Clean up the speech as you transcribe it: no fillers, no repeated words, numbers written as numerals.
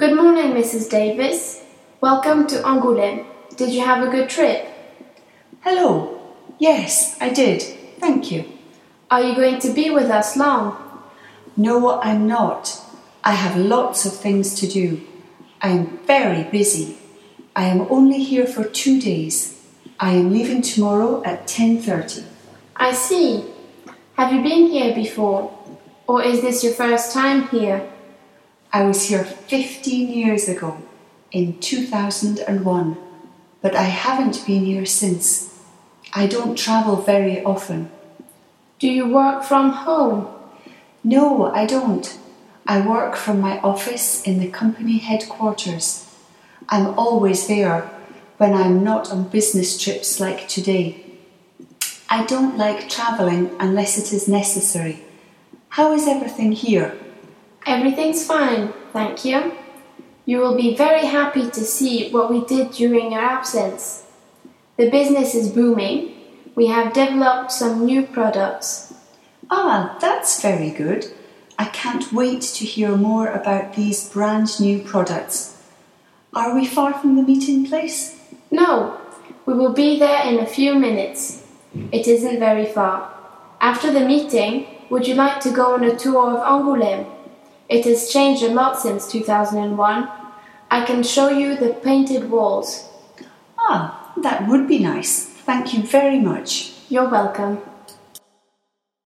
Good morning, Mrs. Davis. Welcome to Angoulême. Did you have a good trip? Hello. Yes, I did. Thank you. Are you going to be with us long? No, I'm not. I have lots of things to do. I am very busy. I am only here for 2 days. I am leaving tomorrow at 10:30. I see. Have you been here before? Or is this your first time here? I was here 15 years ago, in 2001, but I haven't been here since. I don't travel very often. Do you work from home? No, I don't. I work from my office in the company headquarters. I'm always there when I'm not on business trips like today. I don't like travelling unless it is necessary. How is everything here? Everything's fine, thank you. You will be very happy to see what we did during your absence. The business is booming. We have developed some new products. Ah, that's very good. I can't wait to hear more about these brand new products. Are we far from the meeting place? No, we will be there in a few minutes. It isn't very far. After the meeting, would you like to go on a tour of Angoulême? It has changed a lot since 2001. I can show you the painted walls. Ah, that would be nice. Thank you very much. You're welcome.